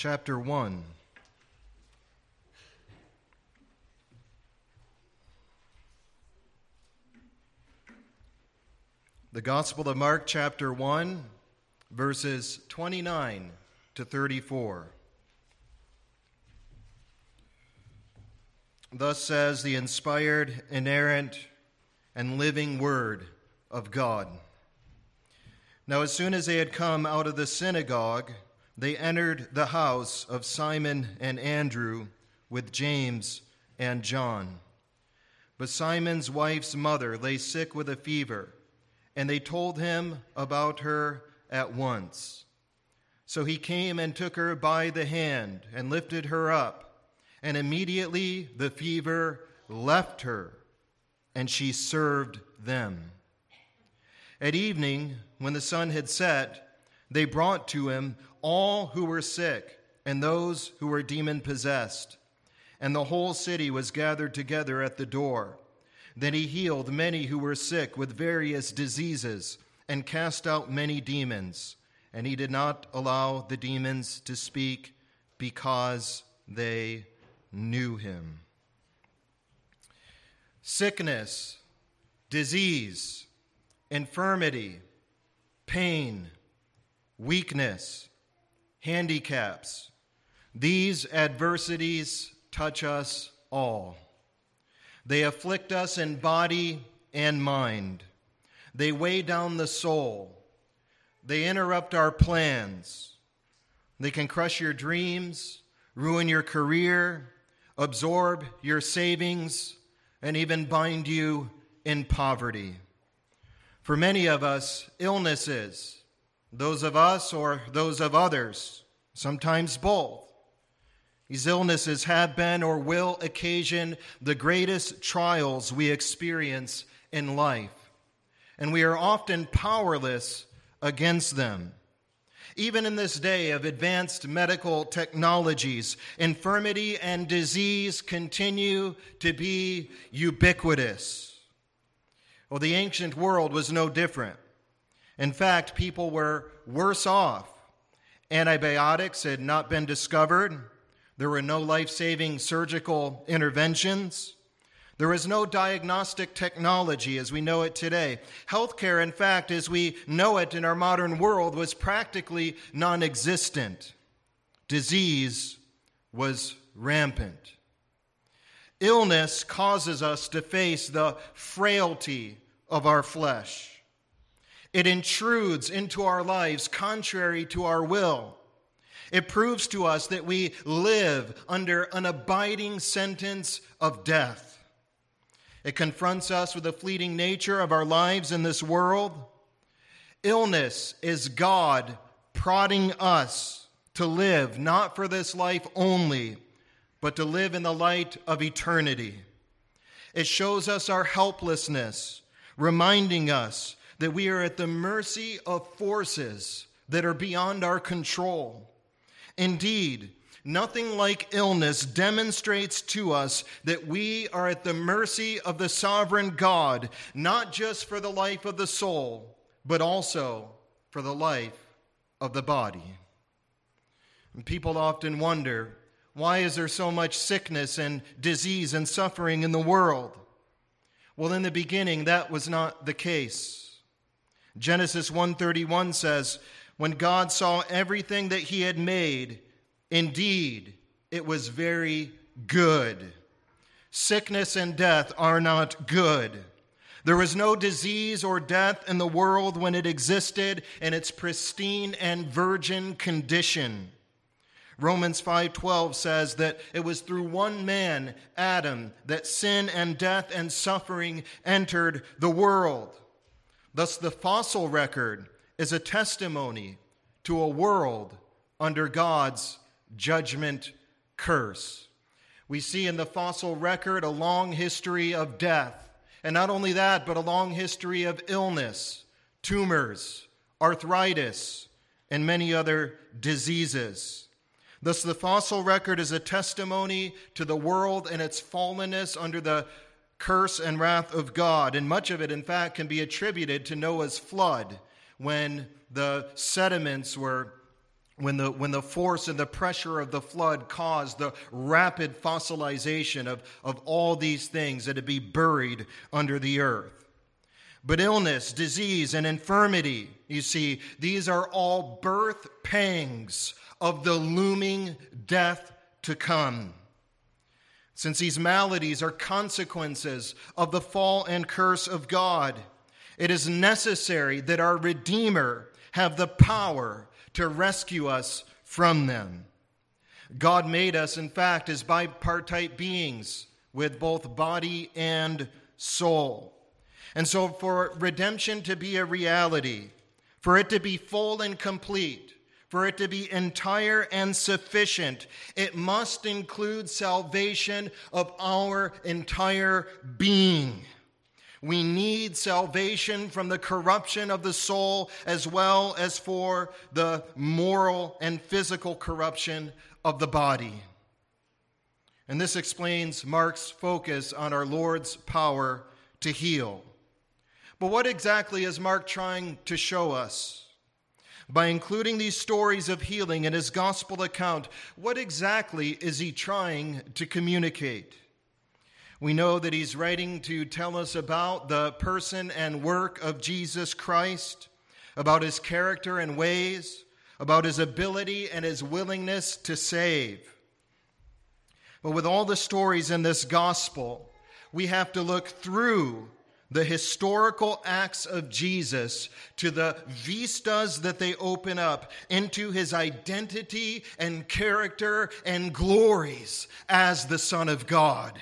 chapter 1. The Gospel of Mark, chapter 1, verses 29 to 34. Thus says the inspired, inerrant, and living Word of God. Now, as soon as they had come out of the synagogue, they entered the house of Simon and Andrew with James and John. But Simon's wife's mother lay sick with a fever, and they told him about her at once. So he came and took her by the hand and lifted her up, and immediately the fever left her, and she served them. At evening, when the sun had set, they brought to him all who were sick and those who were demon-possessed, and the whole city was gathered together at the door. Then he healed many who were sick with various diseases and cast out many demons, and he did not allow the demons to speak because they knew him. Sickness, disease, infirmity, pain, weakness, handicaps, these adversities touch us all. They afflict us in body and mind. They weigh down the soul. They interrupt our plans. They can crush your dreams, ruin your career, absorb your savings, and even bind you in poverty. For many of us, illnesses, those of us or those of others, sometimes both, these illnesses have been or will occasion the greatest trials we experience in life, and we are often powerless against them. Even in this day of advanced medical technologies, infirmity and disease continue to be ubiquitous. Well, the ancient world was no different. In fact, people were worse off. Antibiotics had not been discovered. There were no life-saving surgical interventions. There was no diagnostic technology as we know it today. Healthcare, in fact, as we know it in our modern world, was practically non-existent. Disease was rampant. Illness causes us to face the frailty of our flesh. It intrudes into our lives contrary to our will. It proves to us that we live under an abiding sentence of death. It confronts us with the fleeting nature of our lives in this world. Illness is God prodding us to live not for this life only, but to live in the light of eternity. It shows us our helplessness, reminding us that we are at the mercy of forces that are beyond our control. Indeed, nothing like illness demonstrates to us that we are at the mercy of the sovereign God, not just for the life of the soul, but also for the life of the body. And people often wonder, why is there so much sickness and disease and suffering in the world? Well, in the beginning, that was not the case. Genesis 1:31 says, when God saw everything that he had made, indeed, it was very good. Sickness and death are not good. There was no disease or death in the world when it existed in its pristine and virgin condition. Romans 5:12 says that it was through one man, Adam, that sin and death and suffering entered the world. Thus, the fossil record is a testimony to a world under God's judgment curse. We see in the fossil record a long history of death, and not only that, but a long history of illness, tumors, arthritis, and many other diseases. Thus, the fossil record is a testimony to the world and its fallenness under the curse and wrath of God, and much of it, in fact, can be attributed to Noah's flood, when the sediments were when the force and the pressure of the flood caused the rapid fossilization of all these things that had be buried under the earth. But illness, disease, and infirmity, you see, these are all birth pangs of the looming death to come. Since these maladies are consequences of the fall and curse of God, it is necessary that our Redeemer have the power to rescue us from them. God made us, in fact, as bipartite beings with both body and soul. And so for redemption to be a reality, for it to be full and complete, for it to be entire and sufficient, it must include salvation of our entire being. We need salvation from the corruption of the soul as well as for the moral and physical corruption of the body. And this explains Mark's focus on our Lord's power to heal. But what exactly is Mark trying to show us? By including these stories of healing in his gospel account, what exactly is he trying to communicate? We know that he's writing to tell us about the person and work of Jesus Christ, about his character and ways, about his ability and his willingness to save. But with all the stories in this gospel, we have to look through the historical acts of Jesus to the vistas that they open up into his identity and character and glories as the Son of God.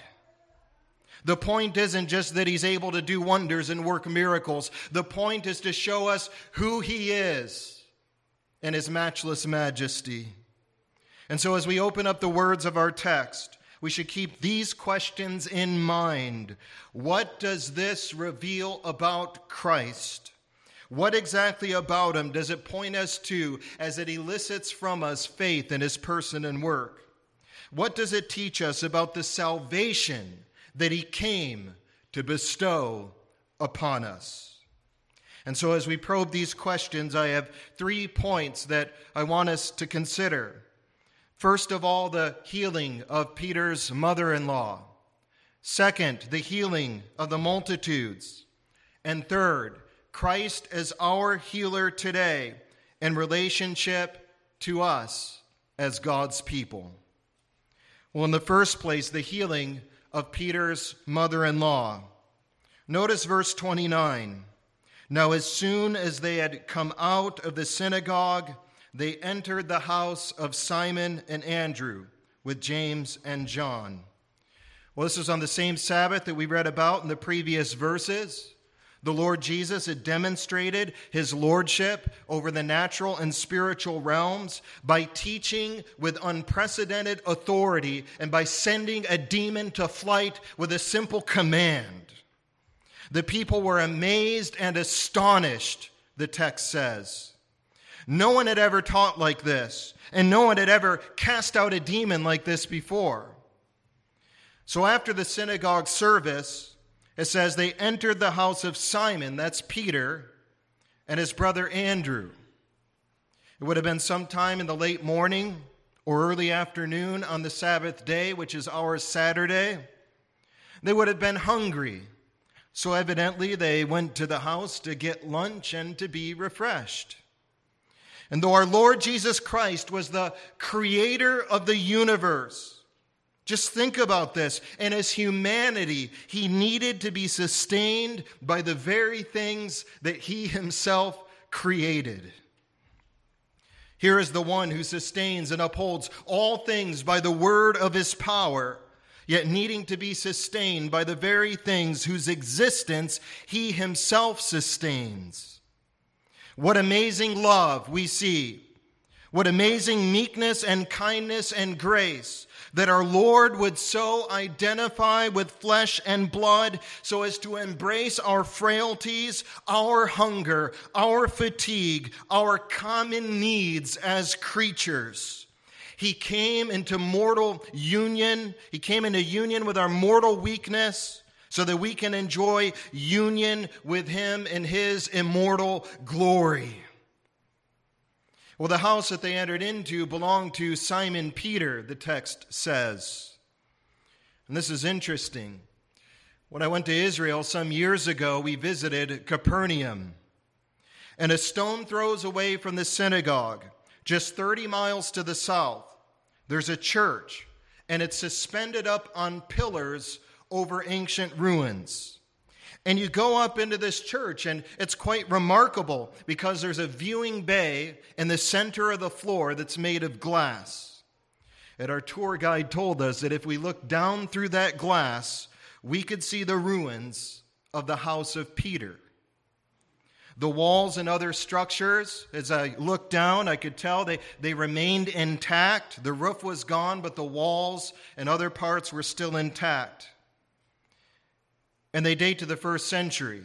The point isn't just that he's able to do wonders and work miracles. The point is to show us who he is and his matchless majesty. And so as we open up the words of our text, we should keep these questions in mind. What does this reveal about Christ? What exactly about him does it point us to as it elicits from us faith in his person and work? What does it teach us about the salvation that he came to bestow upon us? And so as we probe these questions, I have 3 points that I want us to consider. First of all, the healing of Peter's mother-in-law. Second, the healing of the multitudes. And third, Christ as our healer today in relationship to us as God's people. Well, in the first place, the healing of Peter's mother-in-law. Notice verse 29. Now, as soon as they had come out of the synagogue, they entered the house of Simon and Andrew with James and John. Well, this was on the same Sabbath that we read about in the previous verses. The Lord Jesus had demonstrated his lordship over the natural and spiritual realms by teaching with unprecedented authority and by sending a demon to flight with a simple command. The people were amazed and astonished, the text says. No one had ever taught like this, and no one had ever cast out a demon like this before. So after the synagogue service, it says they entered the house of Simon, that's Peter, and his brother Andrew. It would have been sometime in the late morning or early afternoon on the Sabbath day, which is our Saturday. They would have been hungry, so evidently they went to the house to get lunch and to be refreshed. And though our Lord Jesus Christ was the creator of the universe, just think about this. In his humanity, he needed to be sustained by the very things that he himself created. Here is the one who sustains and upholds all things by the word of his power, yet needing to be sustained by the very things whose existence he himself sustains. What amazing love we see. What amazing meekness and kindness and grace that our Lord would so identify with flesh and blood so as to embrace our frailties, our hunger, our fatigue, our common needs as creatures. He came into mortal union. He came into union with our mortal weakness so that we can enjoy union with him in his immortal glory. Well, the house that they entered into belonged to Simon Peter, the text says. And this is interesting. When I went to Israel some years ago, we visited Capernaum. And a stone throws away from the synagogue, just 30 miles to the south, there's a church, and it's suspended up on pillars over ancient ruins. And you go up into this church, and it's quite remarkable because there's a viewing bay in the center of the floor that's made of glass. And our tour guide told us that if we looked down through that glass, we could see the ruins of the house of Peter. The walls and other structures, as I looked down, I could tell they remained intact. The roof was gone, but the walls and other parts were still intact. And they date to the 1st century.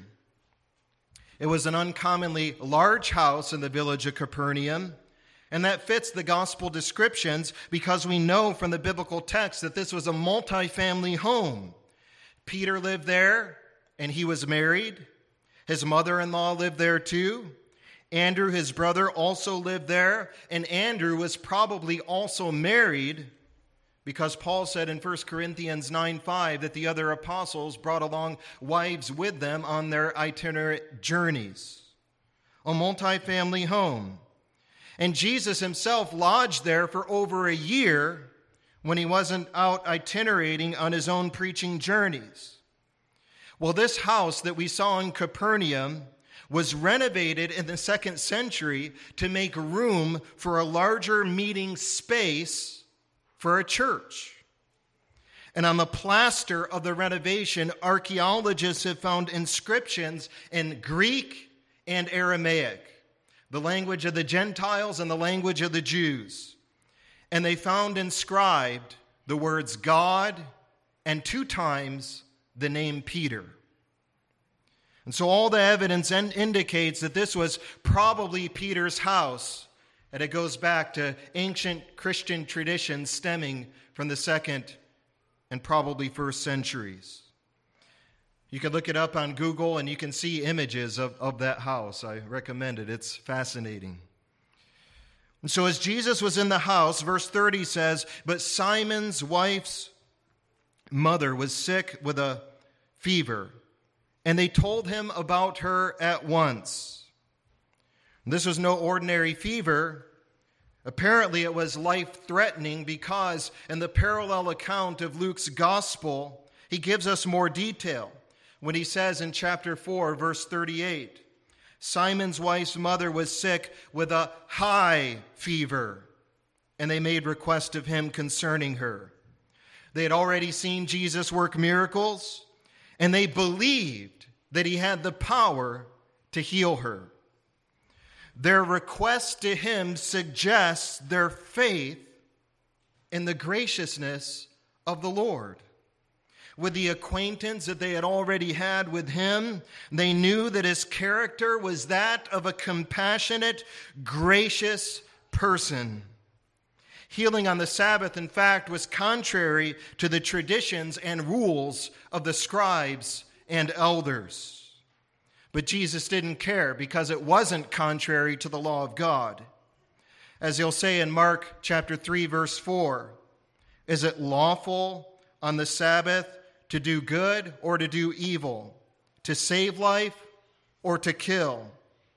It was an uncommonly large house in the village of Capernaum, and that fits the gospel descriptions because we know from the biblical text that this was a multi-family home. Peter lived there, and he was married. His mother-in-law lived there too. Andrew, his brother, also lived there. And Andrew was probably also married because Paul said in 1 Corinthians 9:5 that the other apostles brought along wives with them on their itinerant journeys. A multi-family home. And Jesus himself lodged there for over a year when he wasn't out itinerating on his own preaching journeys. Well, this house that we saw in Capernaum was renovated in the 2nd century to make room for a larger meeting space for a church. And on the plaster of the renovation, archaeologists have found inscriptions in Greek and Aramaic, the language of the Gentiles and the language of the Jews. And they found inscribed the words God and 2 times the name Peter. And so all the evidence indicates that this was probably Peter's house, and it goes back to ancient Christian traditions stemming from the 2nd and probably 1st centuries. You can look it up on Google and you can see images of that house. I recommend it. It's fascinating. And so as Jesus was in the house, verse 30 says, but Simon's wife's mother was sick with a fever, and they told him about her at once. This was no ordinary fever. Apparently it was life-threatening because in the parallel account of Luke's gospel, he gives us more detail when he says in chapter 4, verse 38, Simon's wife's mother was sick with a high fever, and they made request of him concerning her. They had already seen Jesus work miracles, and they believed that he had the power to heal her. Their request to him suggests their faith in the graciousness of the Lord. With the acquaintance that they had already had with him, they knew that his character was that of a compassionate, gracious person. Healing on the Sabbath, in fact, was contrary to the traditions and rules of the scribes and elders. But Jesus didn't care because it wasn't contrary to the law of God. As he'll say in Mark chapter 3, verse 4, is it lawful on the Sabbath to do good or to do evil, to save life or to kill?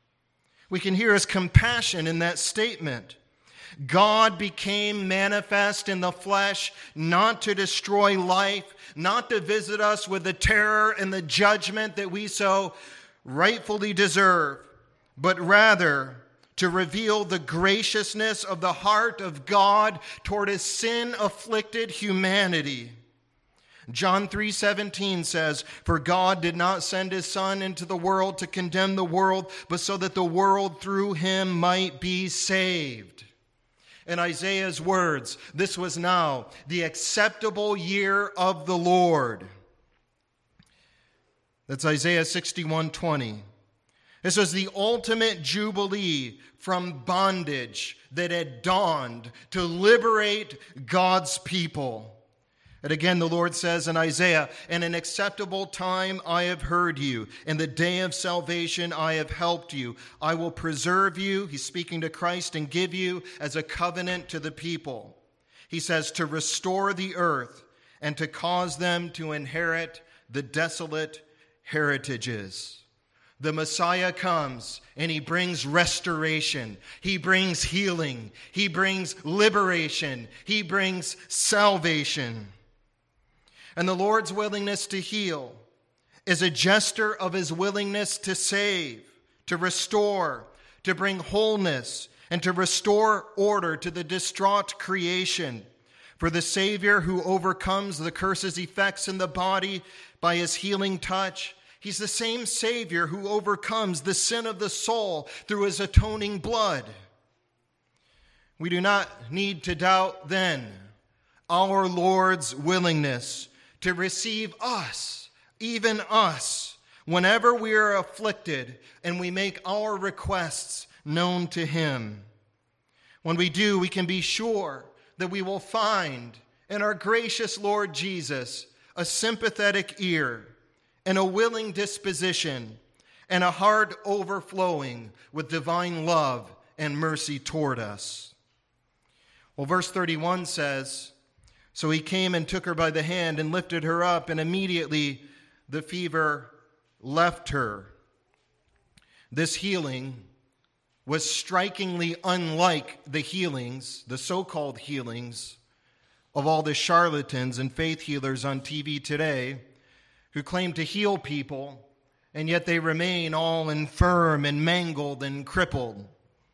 We can hear his compassion in that statement. God became manifest in the flesh, not to destroy life, not to visit us with the terror and the judgment that we so rightfully deserve, but rather to reveal the graciousness of the heart of God toward his sin-afflicted humanity. John 3:17 says, for God did not send his Son into the world to condemn the world, but so that the world through him might be saved. In Isaiah's words, this was now the acceptable year of the Lord. That's Isaiah 61:20. This was the ultimate jubilee from bondage that had dawned to liberate God's people. And again, the Lord says in Isaiah, "In an acceptable time I have heard you. In the day of salvation I have helped you. I will preserve you," he's speaking to Christ, "and give you as a covenant to the people." He says to restore the earth and to cause them to inherit the desolate heritages. The Messiah comes and he brings restoration. He brings healing. He brings liberation. He brings salvation. And the Lord's willingness to heal is a gesture of his willingness to save, to restore, to bring wholeness, and to restore order to the distraught creation. For the Savior who overcomes the curse's effects in the body by his healing touch, he's the same Savior who overcomes the sin of the soul through his atoning blood. We do not need to doubt then our Lord's willingness to receive us, even us, whenever we are afflicted and we make our requests known to him. When we do, we can be sure that we will find in our gracious Lord Jesus a sympathetic ear and a willing disposition and a heart overflowing with divine love and mercy toward us. Well, verse 31 says, "So he came and took her by the hand and lifted her up, and immediately the fever left her." This healing was strikingly unlike the healings, the so-called healings, of all the charlatans and faith healers on TV today who claim to heal people, and yet they remain all infirm and mangled and crippled.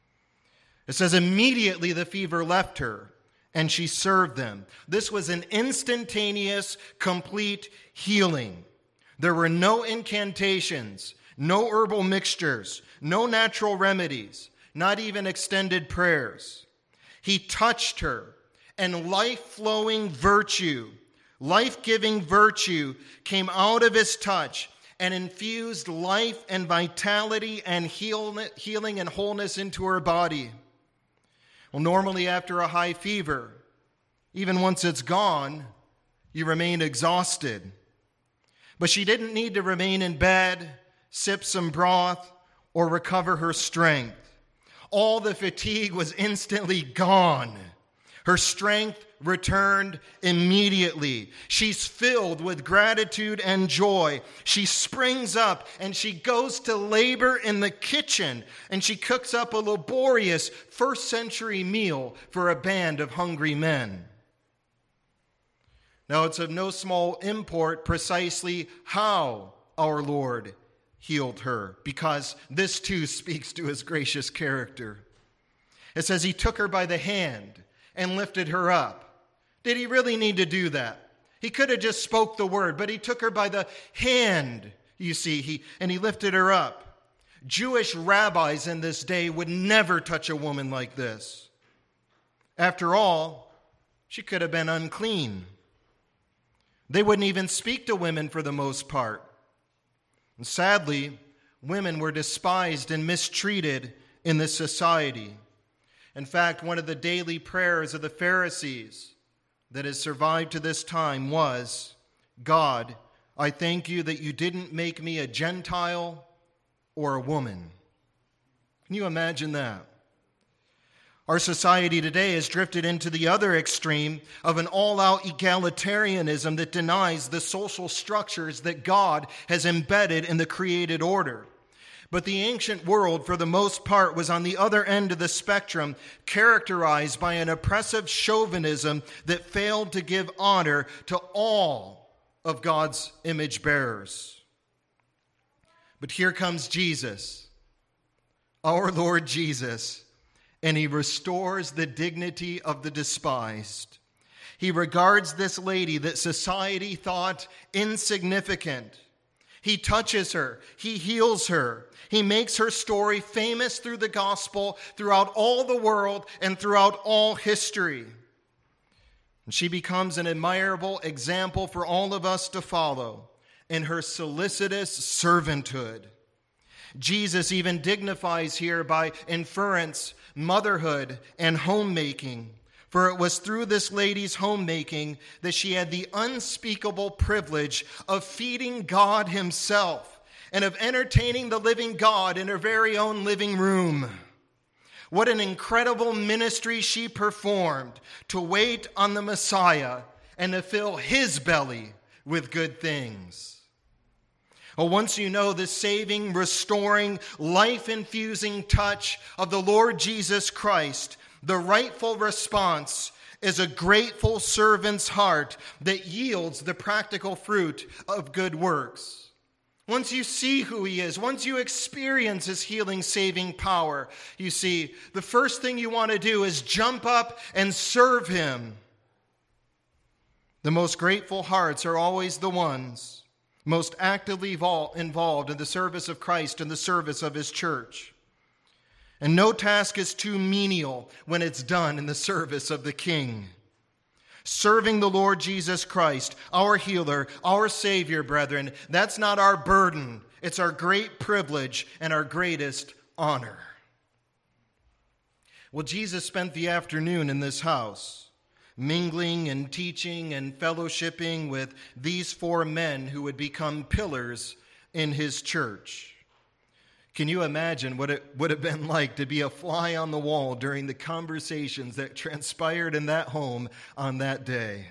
It says, immediately the fever left her, and she served them. This was an instantaneous, complete healing. There were no incantations, no herbal mixtures, no natural remedies, not even extended prayers. He touched her, and life-flowing virtue, life-giving virtue came out of his touch and infused life and vitality and healing and wholeness into her body. Well, normally after a high fever, even once it's gone, you remain exhausted. But she didn't need to remain in bed, sip some broth, or recover her strength. All the fatigue was instantly gone. Her strength returned immediately. She's filled with gratitude and joy. She springs up and she goes to labor in the kitchen, and she cooks up a laborious first century meal for a band of hungry men. Now, it's of no small import precisely how our Lord healed her, because this too speaks to his gracious character. It says he took her by the hand and lifted her up. Did he really need to do that? He could have just spoke the word, but he took her by the hand, you see, and he lifted her up. Jewish rabbis in this day would never touch a woman like this. After all, she could have been unclean. They wouldn't even speak to women for the most part. And sadly, women were despised and mistreated in this society. In fact, one of the daily prayers of the Pharisees that has survived to this time was, "God, I thank you that you didn't make me a Gentile or a woman." Can you imagine that? Our society today has drifted into the other extreme of an all-out egalitarianism that denies the social structures that God has embedded in the created order. But the ancient world, for the most part, was on the other end of the spectrum, characterized by an oppressive chauvinism that failed to give honor to all of God's image bearers. But here comes Jesus, our Lord Jesus, and he restores the dignity of the despised. He regards this lady that society thought insignificant. He touches her. He heals her. He makes her story famous through the gospel, throughout all the world, and throughout all history. And she becomes an admirable example for all of us to follow in her solicitous servanthood. Jesus even dignifies here by inference motherhood and homemaking. For it was through this lady's homemaking that she had the unspeakable privilege of feeding God himself and of entertaining the living God in her very own living room. What an incredible ministry she performed to wait on the Messiah and to fill his belly with good things. Well, once you know the saving, restoring, life-infusing touch of the Lord Jesus Christ, the rightful response is a grateful servant's heart that yields the practical fruit of good works. Once you see who he is, once you experience his healing, saving power, you see, the first thing you want to do is jump up and serve him. The most grateful hearts are always the ones most actively involved in the service of Christ and the service of his church. And no task is too menial when it's done in the service of the King. Serving the Lord Jesus Christ, our healer, our Savior, brethren, that's not our burden. It's our great privilege and our greatest honor. Well, Jesus spent the afternoon in this house, mingling and teaching and fellowshipping with these 4 men who would become pillars in his church. Can you imagine what it would have been like to be a fly on the wall during the conversations that transpired in that home on that day?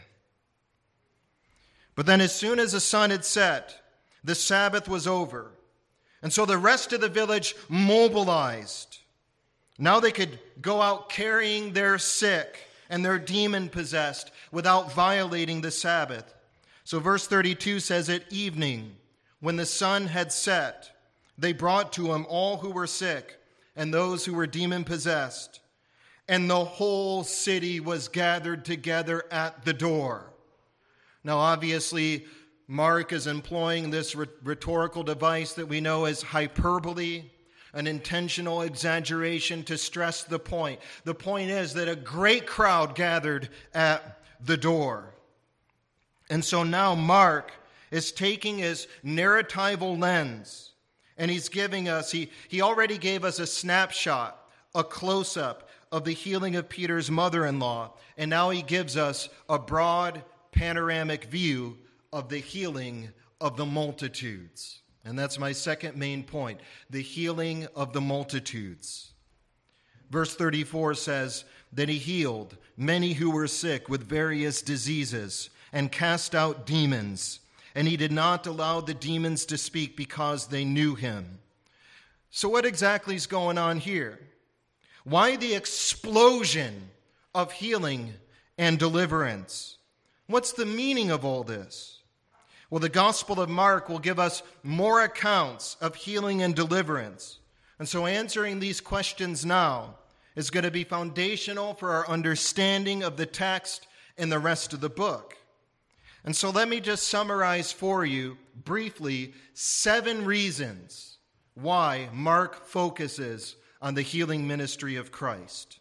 But then as soon as the sun had set, the Sabbath was over. And so the rest of the village mobilized. Now they could go out carrying their sick and their demon-possessed without violating the Sabbath. So verse 32 says, at evening, when the sun had set, they brought to him all who were sick and those who were demon-possessed, and the whole city was gathered together at the door. Now, obviously, Mark is employing this rhetorical device that we know as hyperbole, an intentional exaggeration to stress the point. The point is that a great crowd gathered at the door. And so now Mark is taking his narratival lens, and he's giving us, he already gave us a snapshot, a close-up of the healing of Peter's mother-in-law, and now he gives us a broad panoramic view of the healing of the multitudes. And that's my second main point, the healing of the multitudes. Verse 34 says that he healed many who were sick with various diseases and cast out demons. And he did not allow the demons to speak because they knew him. So what exactly is going on here? Why the explosion of healing and deliverance? What's the meaning of all this? Well, the Gospel of Mark will give us more accounts of healing and deliverance. And so answering these questions now is going to be foundational for our understanding of the text and the rest of the book. And so let me just summarize for you briefly 7 reasons why Mark focuses on the healing ministry of Christ.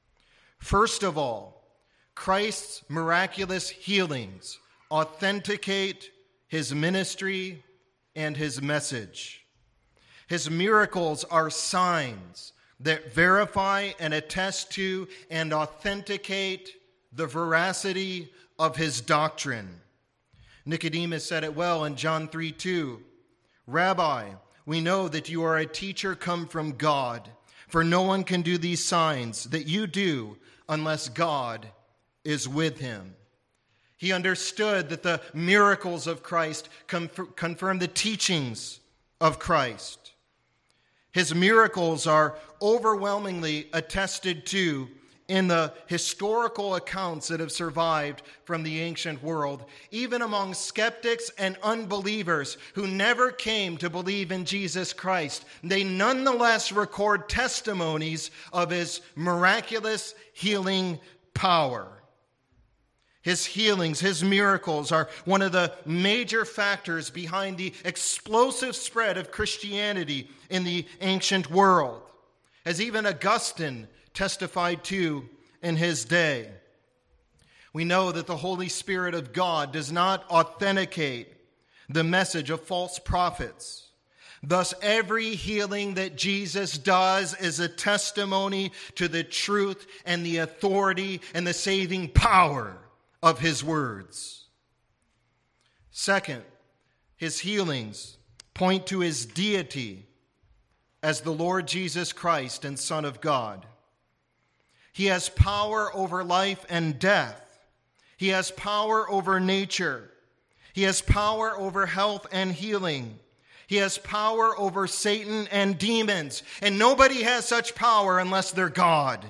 First of all, Christ's miraculous healings authenticate his ministry and his message. His miracles are signs that verify and attest to and authenticate the veracity of his doctrine. Nicodemus said it well in John 3:2. Rabbi, we know that you are a teacher come from God, for no one can do these signs that you do unless God is with him. He understood that the miracles of Christ confirm the teachings of Christ. His miracles are overwhelmingly attested to in the historical accounts that have survived from the ancient world, even among skeptics and unbelievers who never came to believe in Jesus Christ. They nonetheless record testimonies of his miraculous healing power. His healings, his miracles are one of the major factors behind the explosive spread of Christianity in the ancient world, as even Augustine testified to in his day. We know that the Holy Spirit of God does not authenticate the message of false prophets, Thus, every healing that Jesus does is a testimony to the truth and the authority and the saving power of his words. Second, his healings point to his deity as the Lord Jesus Christ and Son of God. He has power over life and death. He has power over nature. He has power over health and healing. He has power over Satan and demons. And nobody has such power unless they're God.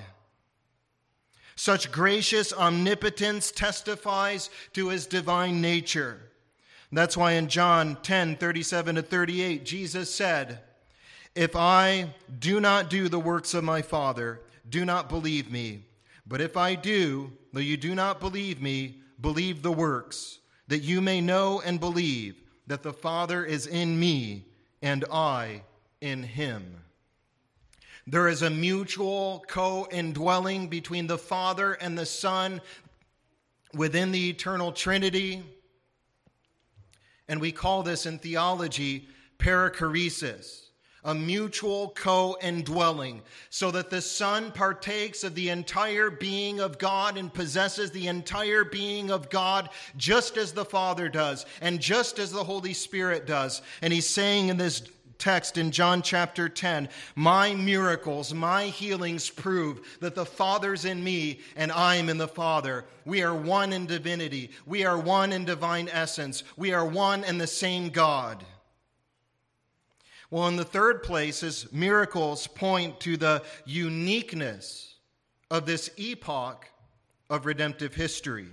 Such gracious omnipotence testifies to his divine nature. That's why in John 10:37-38, Jesus said, "If I do not do the works of my Father, do not believe me. But if I do, though you do not believe me, believe the works, that you may know and believe that the Father is in me and I in him." There is a mutual co-indwelling between the Father and the Son within the eternal Trinity. And we call this in theology perichoresis, a mutual co-indwelling, so that the Son partakes of the entire being of God and possesses the entire being of God just as the Father does and just as the Holy Spirit does. And he's saying in this text in John chapter 10, "My miracles, my healings prove that the Father's in me and I'm in the Father. We are one in divinity. We are one in divine essence. We are one in the same God." Well, in the third place, his miracles point to the uniqueness of this epoch of redemptive history.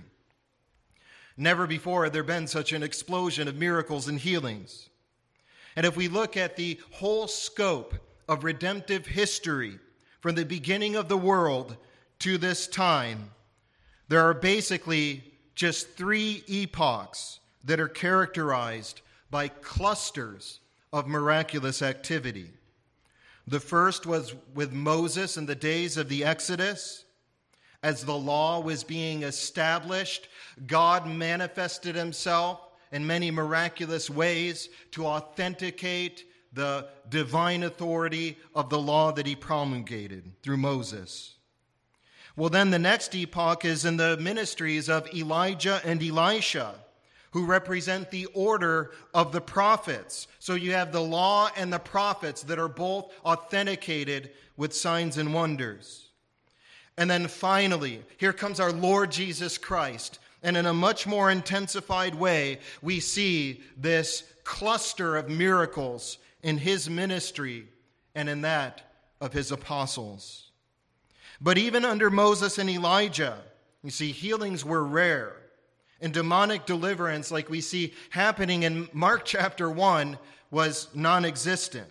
Never before had there been such an explosion of miracles and healings. And if we look at the whole scope of redemptive history from the beginning of the world to this time, there are basically just three epochs that are characterized by clusters of miraculous activity. The first was with Moses in the days of the Exodus. As the law was being established, God manifested himself in many miraculous ways to authenticate the divine authority of the law that he promulgated through Moses. Well, then the next epoch is in the ministries of Elijah and Elisha, who represent the order of the prophets. So you have the law and the prophets that are both authenticated with signs and wonders. And then finally, here comes our Lord Jesus Christ. And in a much more intensified way, we see this cluster of miracles in his ministry and in that of his apostles. But even under Moses and Elijah, you see, healings were rare. And demonic deliverance, like we see happening in Mark chapter 1, was non-existent.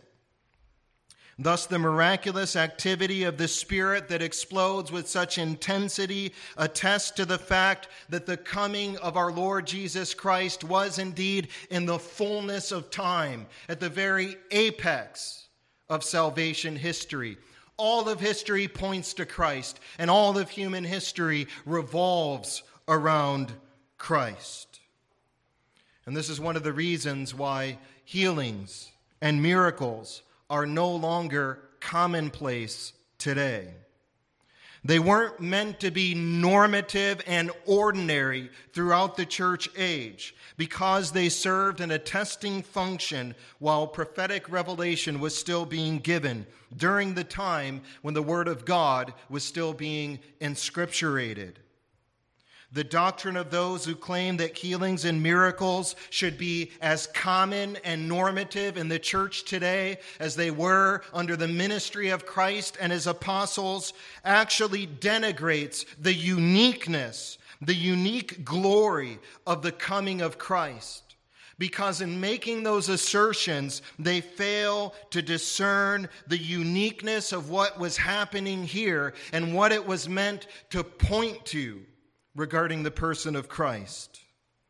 Thus, the miraculous activity of the Spirit that explodes with such intensity attests to the fact that the coming of our Lord Jesus Christ was indeed in the fullness of time, at the very apex of salvation history. All of history points to Christ, and all of human history revolves around Christ. And this is one of the reasons why healings and miracles are no longer commonplace today. They weren't meant to be normative and ordinary throughout the church age because they served an attesting function while prophetic revelation was still being given during the time when the Word of God was still being inscripturated. The doctrine of those who claim that healings and miracles should be as common and normative in the church today as they were under the ministry of Christ and his apostles actually denigrates the uniqueness, the unique glory of the coming of Christ. Because in making those assertions, they fail to discern the uniqueness of what was happening here and what it was meant to point to regarding the person of Christ.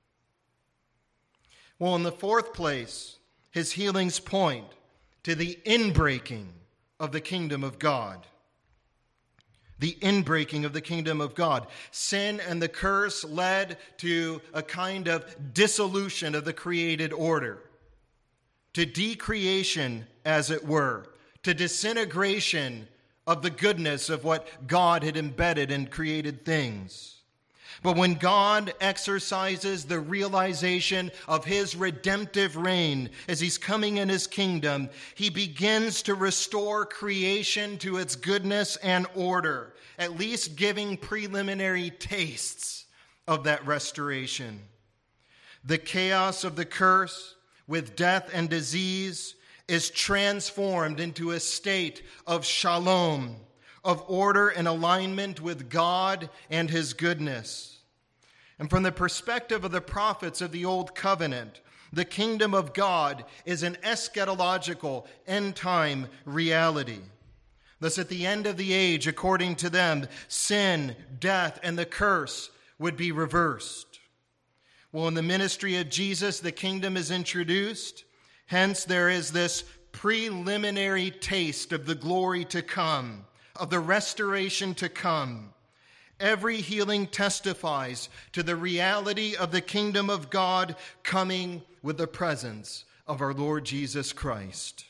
Well, in the fourth place, his healings point to the inbreaking of the kingdom of God. The inbreaking of the kingdom of God. Sin and the curse led to a kind of dissolution of the created order. to decreation, as it were, to disintegration of the goodness of what God had embedded in created things. But when God exercises the realization of his redemptive reign as he's coming in his kingdom, he begins to restore creation to its goodness and order, at least giving preliminary tastes of that restoration. The chaos of the curse with death and disease is transformed into a state of shalom, of order and alignment with God and his goodness. And from the perspective of the prophets of the Old Covenant, the kingdom of God is an eschatological end-time reality. Thus, at the end of the age, according to them, sin, death, and the curse would be reversed. Well, in the ministry of Jesus, the kingdom is introduced. Hence, there is this preliminary taste of the glory to come, of the restoration to come. Every healing testifies to the reality of the kingdom of God coming with the presence of our Lord Jesus Christ.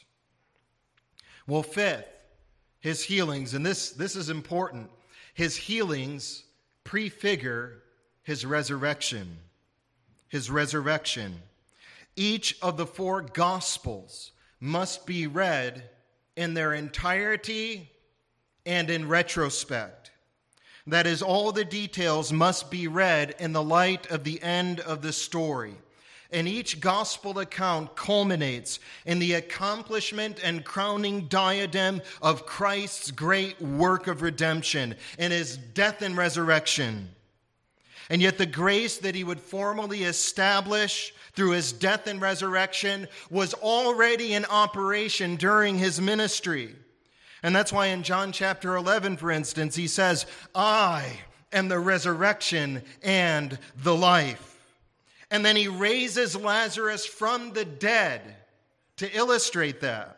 Well, fifth, his healings, and this is important, his healings prefigure his resurrection. His resurrection. Each of the four Gospels must be read in their entirety and in retrospect. That is, all the details must be read in the light of the end of the story. And each gospel account culminates in the accomplishment and crowning diadem of Christ's great work of redemption in his death and resurrection. And yet the grace that he would formally establish through his death and resurrection was already in operation during his ministry. And that's why in John chapter 11, for instance, he says, "I am the resurrection and the life." And then he raises Lazarus from the dead to illustrate that.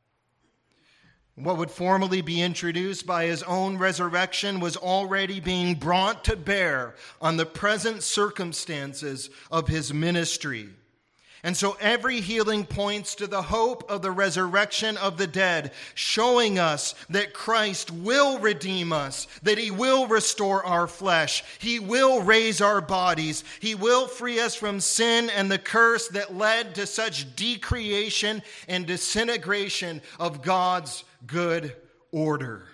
What would formally be introduced by his own resurrection was already being brought to bear on the present circumstances of his ministry. And so every healing points to the hope of the resurrection of the dead, showing us that Christ will redeem us, that he will restore our flesh, he will raise our bodies, he will free us from sin and the curse that led to such decreation and disintegration of God's good order.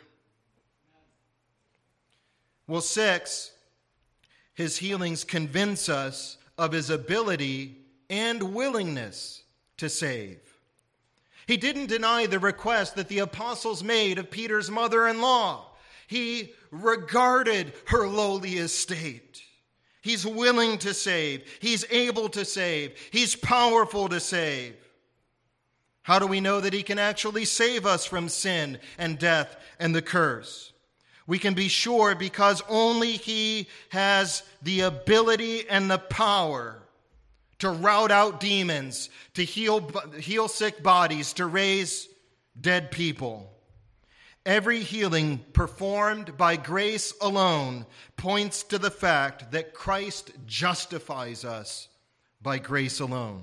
Well, 6, his healings convince us of his ability and willingness to save. He didn't deny the request that the apostles made of Peter's mother-in-law. He regarded her lowly estate. He's willing to save. He's able to save. He's powerful to save. How do we know that he can actually save us from sin and death and the curse? We can be sure because only he has the ability and the power to rout out demons, to heal sick bodies, to raise dead people. Every healing performed by grace alone points to the fact that Christ justifies us by grace alone.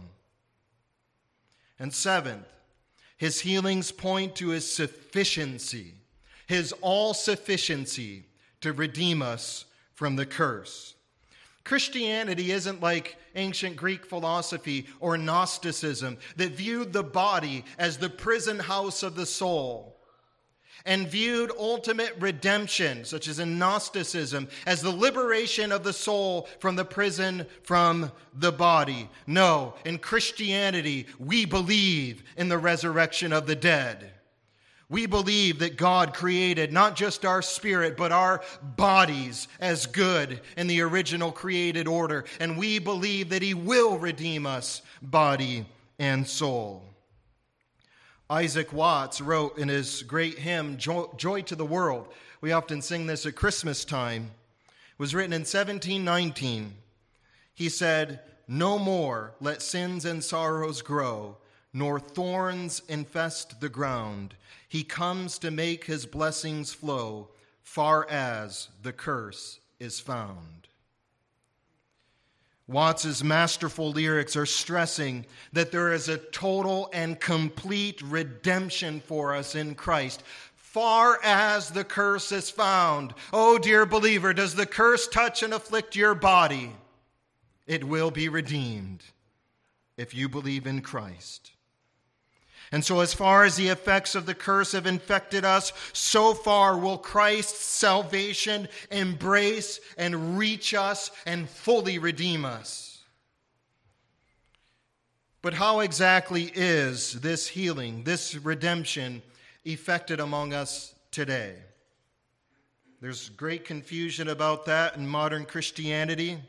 And 7th, his healings point to his sufficiency, his all-sufficiency to redeem us from the curse. Christianity isn't like ancient Greek philosophy or Gnosticism that viewed the body as the prison house of the soul and viewed ultimate redemption, such as in Gnosticism, as the liberation of the soul from the prison from the body. No, in Christianity, we believe in the resurrection of the dead. We believe that God created not just our spirit, but our bodies as good in the original created order. And we believe that he will redeem us, body and soul. Isaac Watts wrote in his great hymn, Joy to the World. We often sing this at Christmas time. It was written in 1719. He said, "No more let sins and sorrows grow, nor thorns infest the ground. He comes to make his blessings flow, far as the curse is found." Watts's masterful lyrics are stressing that there is a total and complete redemption for us in Christ. Far as the curse is found. Oh, dear believer, does the curse touch and afflict your body? It will be redeemed if you believe in Christ. And so as far as the effects of the curse have infected us, so far will Christ's salvation embrace and reach us and fully redeem us. But how exactly is this healing, this redemption, effected among us today? There's great confusion about that in modern Christianity.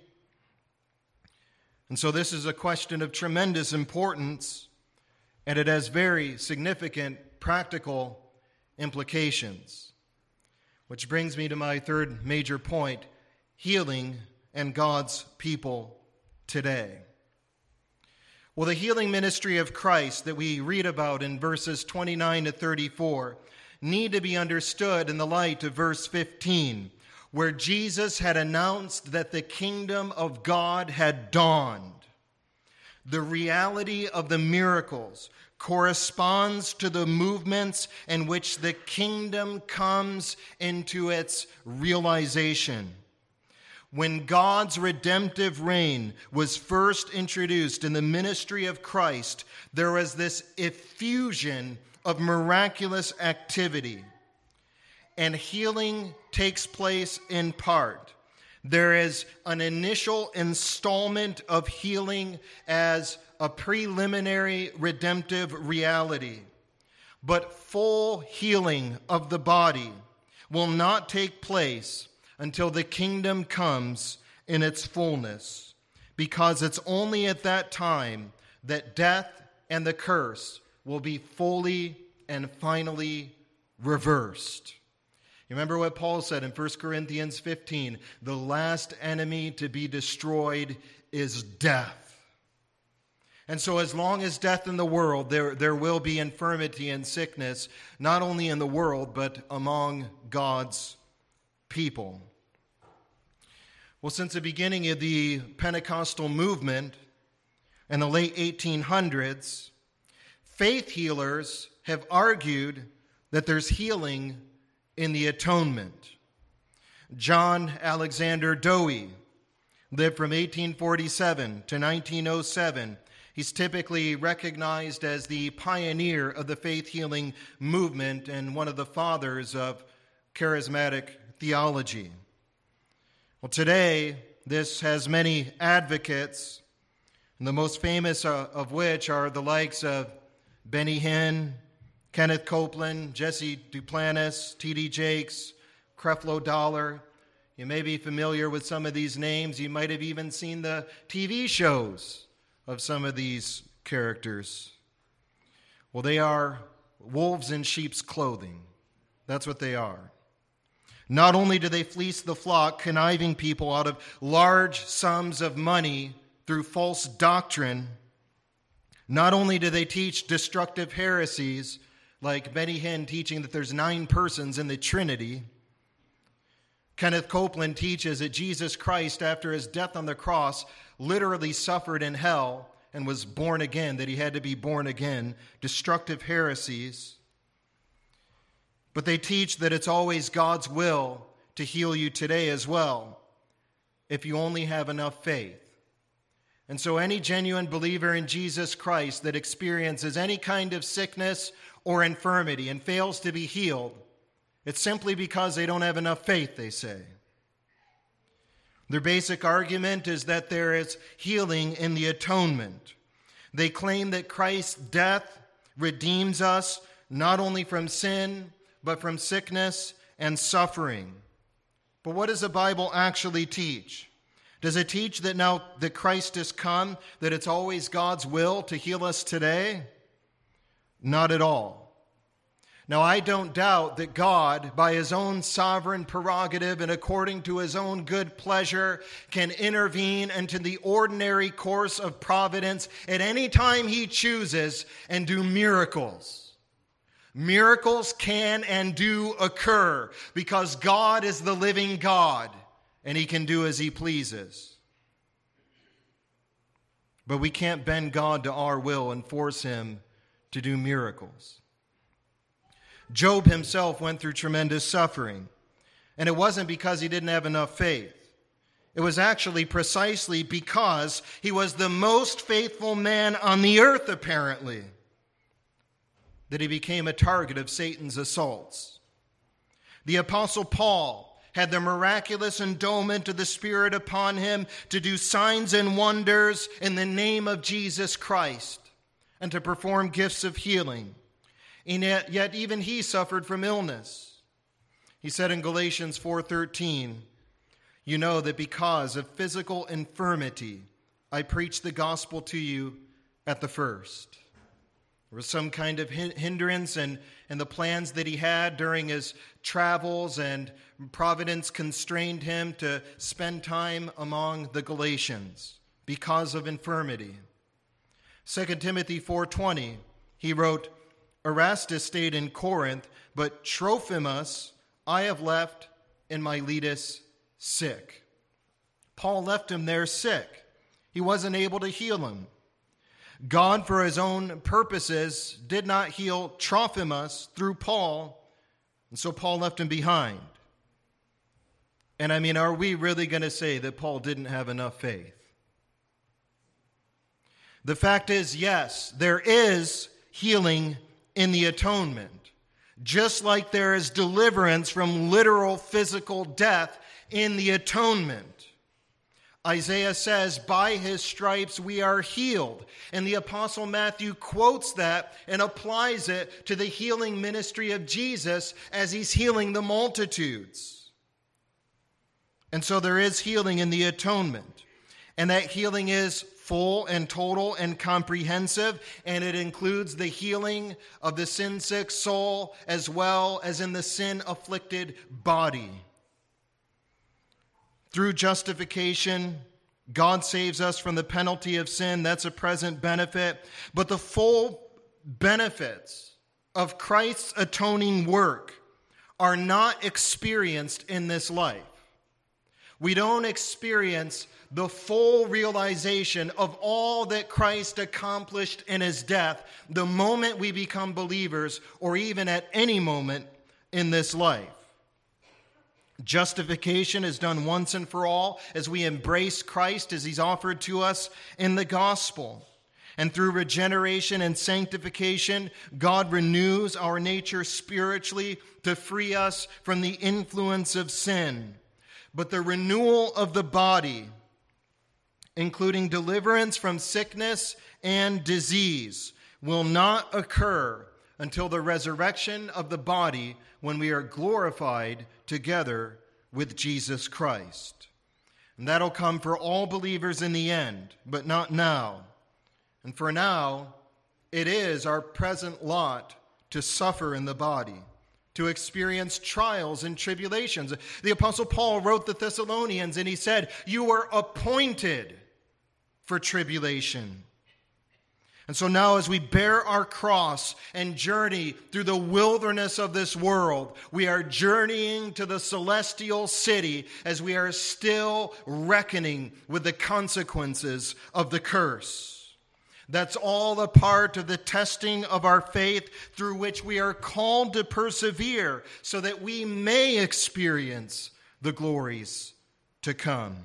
And so this is a question of tremendous importance. And it has very significant practical implications. Which brings me to my third major point, healing and God's people today. Well, the healing ministry of Christ that we read about in verses 29 to 34 need to be understood in the light of verse 15, where Jesus had announced that the kingdom of God had dawned. The reality of the miracles corresponds to the movements in which the kingdom comes into its realization. When God's redemptive reign was first introduced in the ministry of Christ, there was this effusion of miraculous activity, and healing takes place in part. There is an initial installment of healing as a preliminary redemptive reality. But full healing of the body will not take place until the kingdom comes in its fullness, because it's only at that time that death and the curse will be fully and finally reversed. You remember what Paul said in 1 Corinthians 15, the last enemy to be destroyed is death. And so as long as death in the world, there will be infirmity and sickness, not only in the world, but among God's people. Well, since the beginning of the Pentecostal movement in the late 1800s, faith healers have argued that there's healing in the atonement. John Alexander Dowie lived from 1847 to 1907. He's typically recognized as the pioneer of the faith healing movement and one of the fathers of charismatic theology. Well, today, this has many advocates, and the most famous of which are the likes of Benny Hinn, Kenneth Copeland, Jesse Duplantis, T.D. Jakes, Creflo Dollar. You may be familiar with some of these names. You might have even seen the TV shows of some of these characters. Well, they are wolves in sheep's clothing. That's what they are. Not only do they fleece the flock, conniving people out of large sums of money through false doctrine, not only do they teach destructive heresies, like Benny Hinn teaching that there's 9 persons in the Trinity. Kenneth Copeland teaches that Jesus Christ, after his death on the cross, literally suffered in hell and was born again, that he had to be born again. Destructive heresies. But they teach that it's always God's will to heal you today as well, if you only have enough faith. And so any genuine believer in Jesus Christ that experiences any kind of sickness or infirmity and fails to be healed, it's simply because they don't have enough faith, they say. Their basic argument is that there is healing in the atonement. They claim that Christ's death redeems us not only from sin, but from sickness and suffering. But what does the Bible actually teach? Does it teach that now that Christ has come, that it's always God's will to heal us today? Not at all. Now, I don't doubt that God, by his own sovereign prerogative and according to his own good pleasure, can intervene into the ordinary course of providence at any time he chooses and do miracles. Miracles can and do occur because God is the living God and he can do as he pleases. but we can't bend God to our will and force him to do miracles. Job himself went through tremendous suffering, and it wasn't because he didn't have enough faith. It was actually precisely because he was the most faithful man on the earth, apparently, that he became a target of Satan's assaults. The Apostle Paul had the miraculous endowment of the Spirit upon him to do signs and wonders in the name of Jesus Christ and to perform gifts of healing. And yet even he suffered from illness. He said in Galatians 4:13, "You know that because of physical infirmity, I preached the gospel to you at the first." There was some kind of hindrance in the plans that he had during his travels, and providence constrained him to spend time among the Galatians because of infirmity. 2 Timothy 4:20, he wrote, "Erastus stayed in Corinth, but Trophimus I have left in Miletus sick." Paul left him there sick. He wasn't able to heal him. God, for his own purposes, did not heal Trophimus through Paul, and so Paul left him behind. And are we really going to say that Paul didn't have enough faith? The fact is, yes, there is healing in the atonement, just like there is deliverance from literal physical death in the atonement. Isaiah says, "By his stripes we are healed." And the Apostle Matthew quotes that and applies it to the healing ministry of Jesus as he's healing the multitudes. And so there is healing in the atonement. And that healing is full and total and comprehensive, and it includes the healing of the sin-sick soul as well as in the sin-afflicted body. Through justification, God saves us from the penalty of sin. That's a present benefit. But the full benefits of Christ's atoning work are not experienced in this life. We don't experience the full realization of all that Christ accomplished in his death the moment we become believers, or even at any moment in this life. Justification is done once and for all as we embrace Christ as he's offered to us in the gospel. And through regeneration and sanctification, God renews our nature spiritually to free us from the influence of sin. But the renewal of the body, including deliverance from sickness and disease, will not occur until the resurrection of the body, when we are glorified together with Jesus Christ. And that'll come for all believers in the end, but not now. And for now, it is our present lot to suffer in the body, to experience trials and tribulations. The Apostle Paul wrote the Thessalonians, and he said, "You are appointed for tribulation." And so now, as we bear our cross and journey through the wilderness of this world, we are journeying to the celestial city as we are still reckoning with the consequences of the curse. That's all a part of the testing of our faith, through which we are called to persevere so that we may experience the glories to come.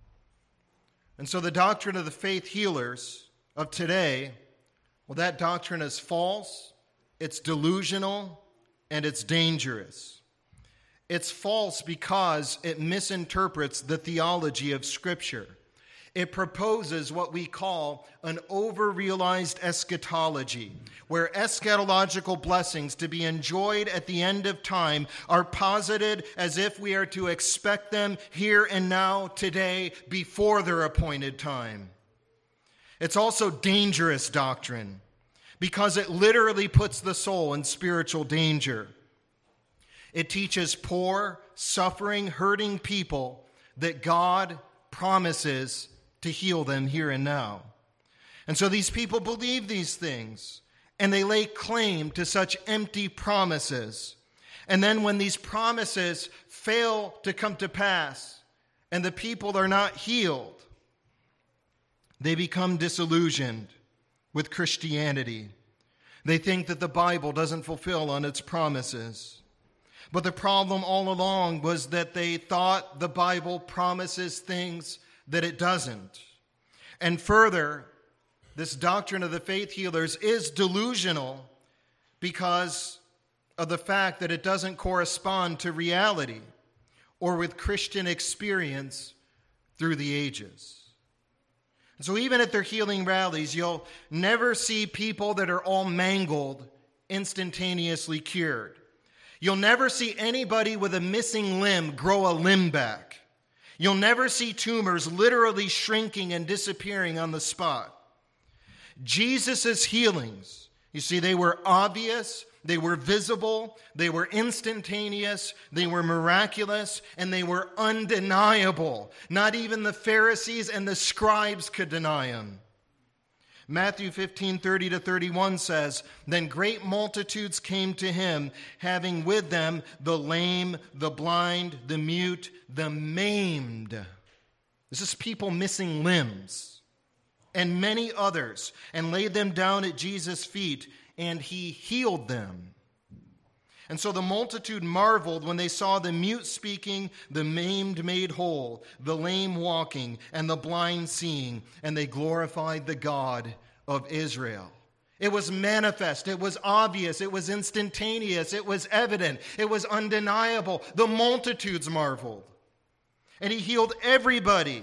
And so the doctrine of the faith healers of today, well, that doctrine is false, it's delusional, and it's dangerous. It's false because it misinterprets the theology of Scripture. It proposes what we call an over-realized eschatology, where eschatological blessings to be enjoyed at the end of time are posited as if we are to expect them here and now, today, before their appointed time. It's also dangerous doctrine because it literally puts the soul in spiritual danger. It teaches poor, suffering, hurting people that God promises to heal them here and now. And so these people believe these things, and they lay claim to such empty promises. And then when these promises fail to come to pass and the people are not healed, They become disillusioned with Christianity. They think that the Bible doesn't fulfill on its promises. But the problem all along was that they thought the Bible promises things that it doesn't. And further, this doctrine of the faith healers is delusional because of the fact that it doesn't correspond to reality or with Christian experience through the ages. And so even at their healing rallies, you'll never see people that are all mangled instantaneously cured. You'll never see anybody with a missing limb grow a limb back. You'll never see tumors literally shrinking and disappearing on the spot. Jesus' healings, you see, they were obvious, they were visible, they were instantaneous, they were miraculous, and they were undeniable. Not even the Pharisees and the scribes could deny him. Matthew 15:30-31 says, "Then great multitudes came to him, having with them the lame, the blind, the mute, the maimed." This is people missing limbs. "And many others, and laid them down at Jesus' feet, and he healed them." And so the multitude marveled when they saw the mute speaking, the maimed made whole, the lame walking, and the blind seeing, and they glorified the God of Israel. It was manifest, it was obvious, it was instantaneous, it was evident, it was undeniable. The multitudes marveled. And he healed everybody,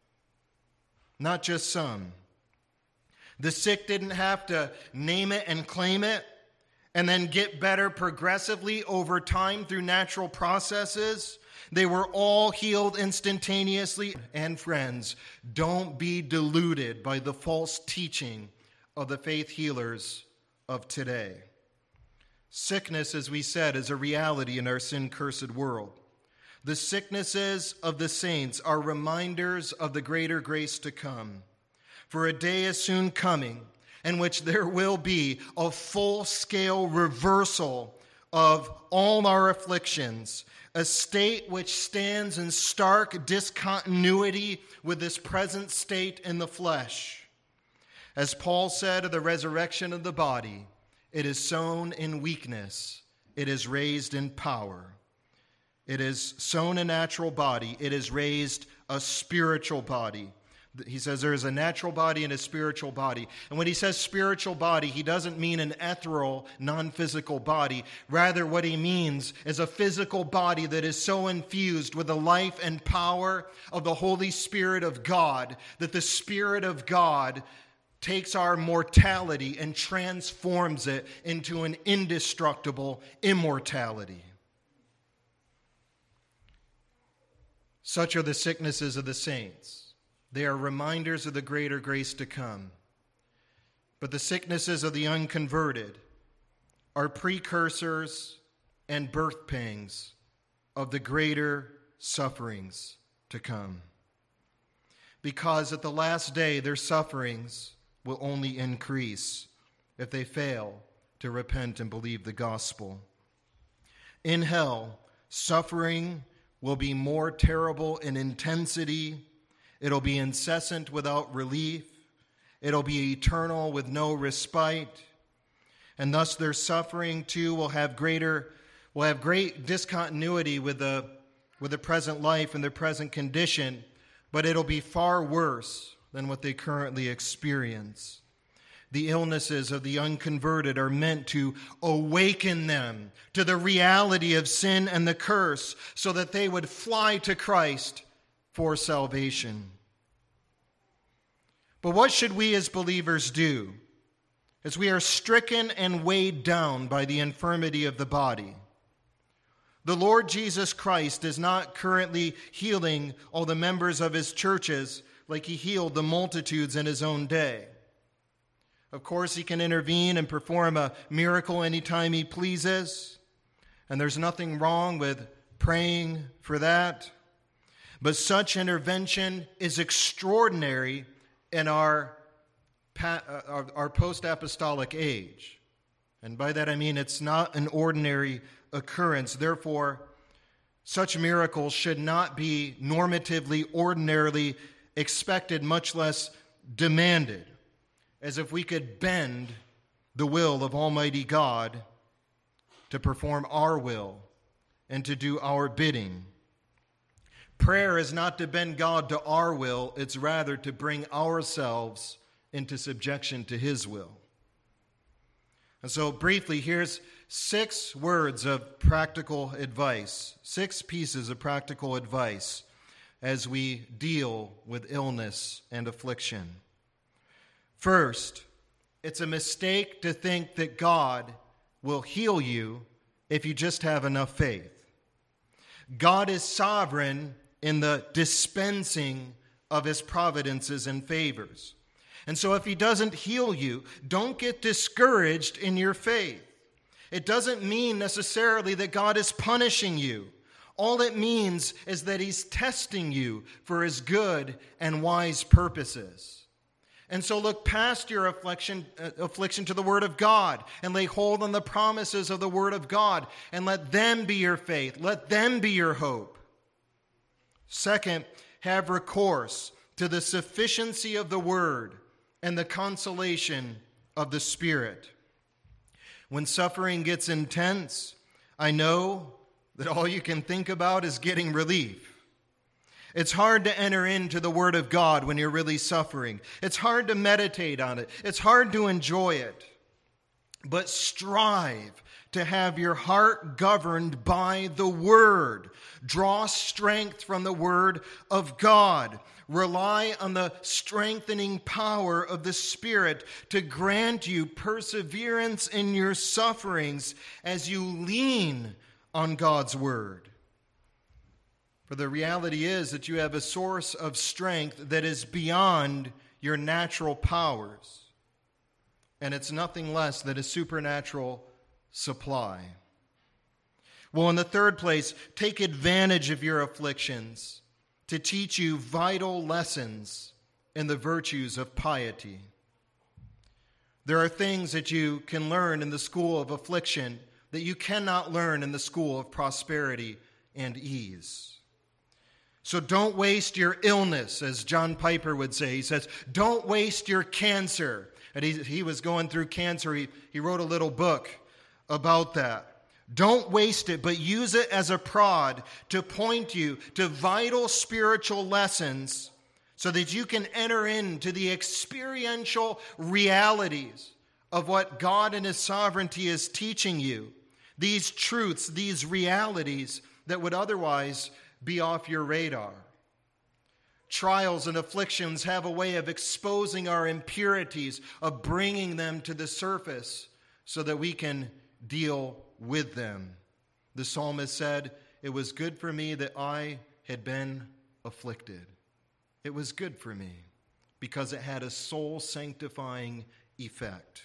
not just some. The sick didn't have to name it and claim it and then get better progressively over time through natural processes. They were all healed instantaneously. And friends, don't be deluded by the false teaching of the faith healers of today. Sickness, as we said, is a reality in our sin-cursed world. The sicknesses of the saints are reminders of the greater grace to come. For a day is soon coming in which there will be a full-scale reversal of all our afflictions, a state which stands in stark discontinuity with this present state in the flesh. As Paul said of the resurrection of the body, it is sown in weakness, it is raised in power. It is sown a natural body, it is raised a spiritual body. He says there is a natural body and a spiritual body. And when he says spiritual body, he doesn't mean an ethereal, non-physical body. Rather, what he means is a physical body that is so infused with the life and power of the Holy Spirit of God that the Spirit of God takes our mortality and transforms it into an indestructible immortality. Such are the sicknesses of the saints. They are reminders of the greater grace to come. But the sicknesses of the unconverted are precursors and birth pangs of the greater sufferings to come. Because at the last day, their sufferings will only increase if they fail to repent and believe the gospel. In hell, suffering will be more terrible in intensity. It'll be incessant without relief. It'll be eternal with no respite. And thus their suffering too will have great discontinuity with the present life and their present condition, but it'll be far worse than what they currently experience. The illnesses of the unconverted are meant to awaken them to the reality of sin and the curse so that they would fly to Christ for salvation. But what should we as believers do as we are stricken and weighed down by the infirmity of the body? The Lord Jesus Christ is not currently healing all the members of his churches like he healed the multitudes in his own day. Of course, he can intervene and perform a miracle anytime he pleases, and there's nothing wrong with praying for that. But such intervention is extraordinary in our post-apostolic age. And by that I mean it's not an ordinary occurrence. Therefore, such miracles should not be normatively, ordinarily expected, much less demanded, as if we could bend the will of Almighty God to perform our will and to do our bidding. Prayer is not to bend God to our will, it's rather to bring ourselves into subjection to His will. And so briefly, here's 6 words of practical advice, 6 pieces of practical advice as we deal with illness and affliction. First, it's a mistake to think that God will heal you if you just have enough faith. God is sovereign in the dispensing of His providences and favors. And so if He doesn't heal you, don't get discouraged in your faith. It doesn't mean necessarily that God is punishing you. All it means is that He's testing you for His good and wise purposes. And so look past your affliction to the Word of God and lay hold on the promises of the Word of God and let them be your faith. Let them be your hope. Second, have recourse to the sufficiency of the Word and the consolation of the Spirit. When suffering gets intense, I know that all you can think about is getting relief. It's hard to enter into the Word of God when you're really suffering. It's hard to meditate on it. It's hard to enjoy it. But strive to have your heart governed by the Word. Draw strength from the Word of God. Rely on the strengthening power of the Spirit to grant you perseverance in your sufferings as you lean on God's Word. For the reality is that you have a source of strength that is beyond your natural powers. And it's nothing less than a supernatural supply. Well, in the third place, take advantage of your afflictions to teach you vital lessons in the virtues of piety. There are things that you can learn in the school of affliction that you cannot learn in the school of prosperity and ease. So don't waste your illness, as John Piper would say. He says, don't waste your cancer. And he was going through cancer. He wrote a little book about that. Don't waste it, but use it as a prod to point you to vital spiritual lessons so that you can enter into the experiential realities of what God in His sovereignty is teaching you. These truths, these realities that would otherwise be off your radar. Trials and afflictions have a way of exposing our impurities, of bringing them to the surface so that we can deal with them. The psalmist said, "It was good for me that I had been afflicted." It was good for me because it had a soul-sanctifying effect.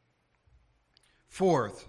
Fourth,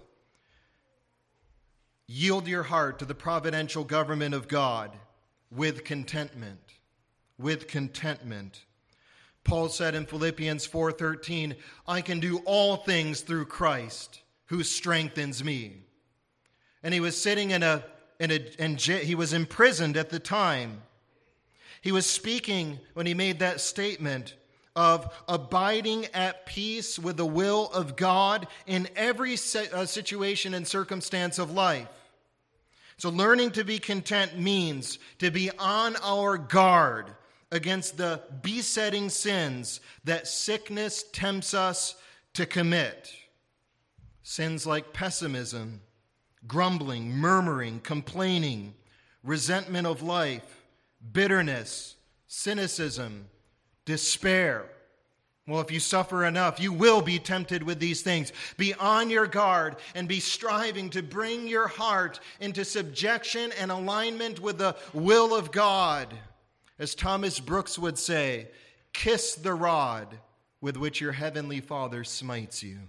yield your heart to the providential government of God with contentment. With contentment. Paul said in Philippians 4:13, "I can do all things through Christ who strengthens me." And he was sitting he was imprisoned at the time. He was speaking when he made that statement of abiding at peace with the will of God in every situation and circumstance of life. So learning to be content means to be on our guard against the besetting sins that sickness tempts us to commit. Sins like pessimism, grumbling, murmuring, complaining, resentment of life, bitterness, cynicism, despair. Well, if you suffer enough, you will be tempted with these things. Be on your guard and be striving to bring your heart into subjection and alignment with the will of God. As Thomas Brooks would say, kiss the rod with which your heavenly Father smites you.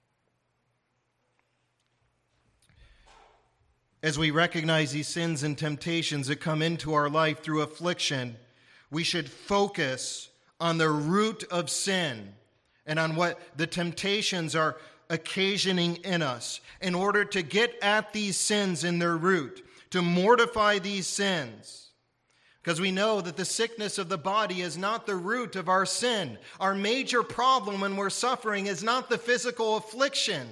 As we recognize these sins and temptations that come into our life through affliction, we should focus on the root of sin and on what the temptations are occasioning in us in order to get at these sins in their root, to mortify these sins. because we know that the sickness of the body is not the root of our sin. Our major problem when we're suffering is not the physical affliction.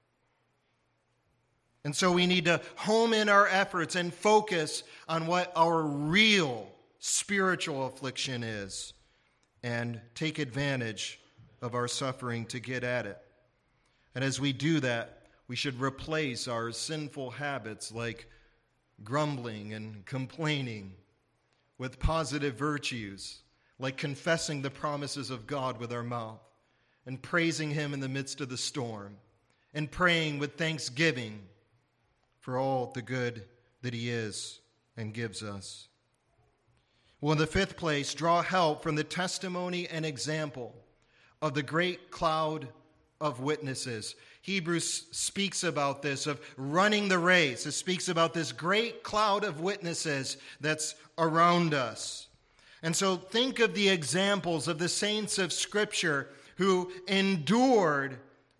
And so we need to home in our efforts and focus on what our real spiritual affliction is and take advantage of our suffering to get at it. And as we do that, we should replace our sinful habits like grumbling and complaining with positive virtues, like confessing the promises of God with our mouth and praising Him in the midst of the storm and praying with thanksgiving for all the good that He is and gives us. Well, in the fifth place, draw help from the testimony and example of the great cloud of witnesses. Hebrews speaks about this, of running the race. It speaks about this great cloud of witnesses that's around us. And so think of the examples of the saints of Scripture who endured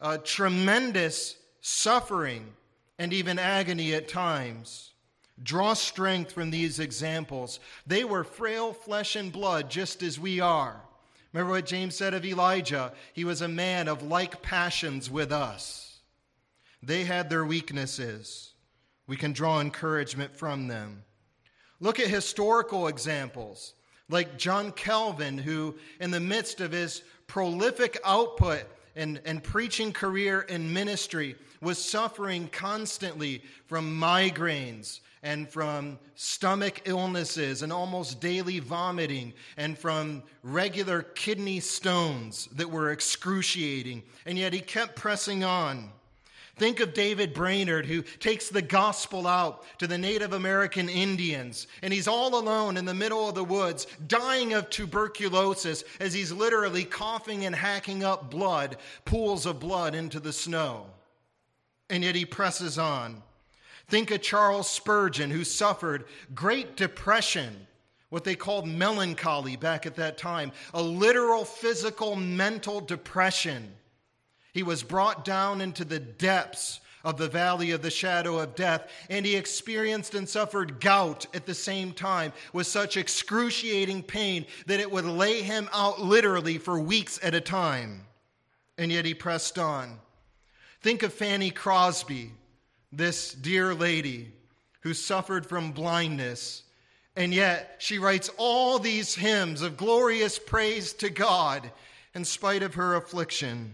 tremendous suffering and even agony at times. Draw strength from these examples. They were frail flesh and blood just as we are. Remember what James said of Elijah? He was a man of like passions with us. They had their weaknesses. We can draw encouragement from them. Look at historical examples, like John Calvin, who in the midst of his prolific output and preaching career and ministry was suffering constantly from migraines and from stomach illnesses and almost daily vomiting and from regular kidney stones that were excruciating. And yet he kept pressing on. Think of David Brainerd, who takes the gospel out to the Native American Indians, and he's all alone in the middle of the woods, dying of tuberculosis as he's literally coughing and hacking up blood, pools of blood into the snow. And yet he presses on. Think of Charles Spurgeon, who suffered great depression, what they called melancholy back at that time, a literal physical mental depression. He was brought down into the depths of the valley of the shadow of death, and he experienced and suffered gout at the same time with such excruciating pain that it would lay him out literally for weeks at a time. And yet he pressed on. Think of Fanny Crosby, this dear lady who suffered from blindness, and yet she writes all these hymns of glorious praise to God in spite of her affliction.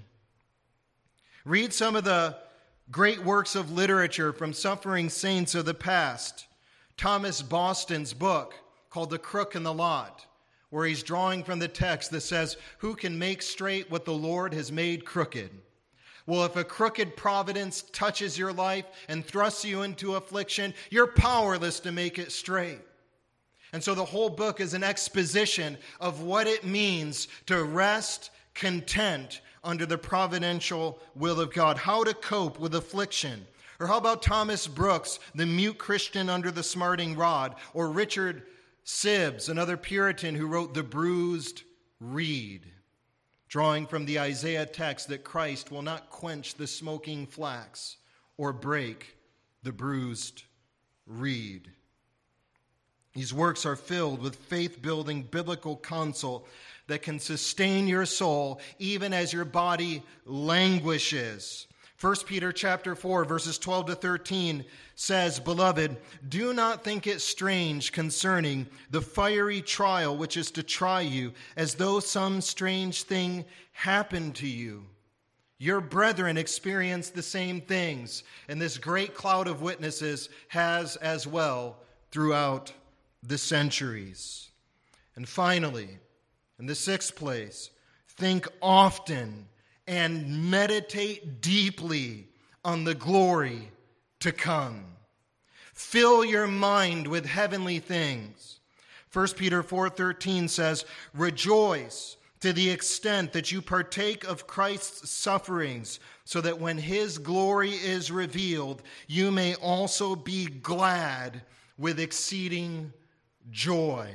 Read some of the great works of literature from suffering saints of the past. Thomas Boston's book called The Crook in the Lot, where he's drawing from the text that says, "Who can make straight what the Lord has made crooked?" Well, if a crooked providence touches your life and thrusts you into affliction, you're powerless to make it straight. And so the whole book is an exposition of what it means to rest content under the providential will of God, how to cope with affliction. Or how about Thomas Brooks, the mute Christian under the smarting rod, or Richard Sibbes, another Puritan who wrote The Bruised Reed, drawing from the Isaiah text that Christ will not quench the smoking flax or break the bruised reed. These works are filled with faith-building biblical counsel that can sustain your soul even as your body languishes. 1 Peter chapter 4, verses 12 to 13 says, "Beloved, do not think it strange concerning the fiery trial which is to try you, as though some strange thing happened to you. Your brethren experienced the same things, and this great cloud of witnesses has as well throughout the centuries." And finally, in the sixth place, think often and meditate deeply on the glory to come. Fill your mind with heavenly things. 1 Peter 4:13 says, "Rejoice to the extent that you partake of Christ's sufferings, so that when his glory is revealed, you may also be glad with exceeding joy."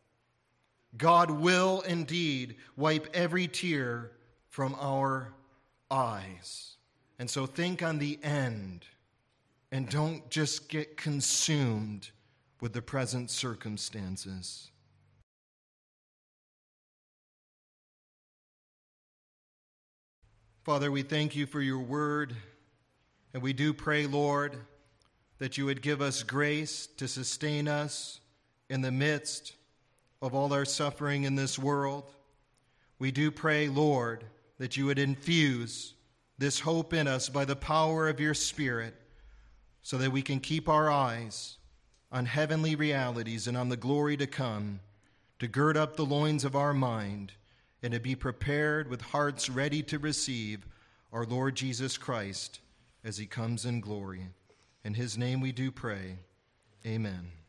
God will indeed wipe every tear from our eyes. And so think on the end and don't just get consumed with the present circumstances. Father, we thank you for your word, and we do pray, Lord, that you would give us grace to sustain us in the midst of all our suffering in this world. We do pray, Lord, that you would infuse this hope in us by the power of your Spirit, so that we can keep our eyes on heavenly realities and on the glory to come, to gird up the loins of our mind, and to be prepared with hearts ready to receive our Lord Jesus Christ as he comes in glory. In his name we do pray. Amen.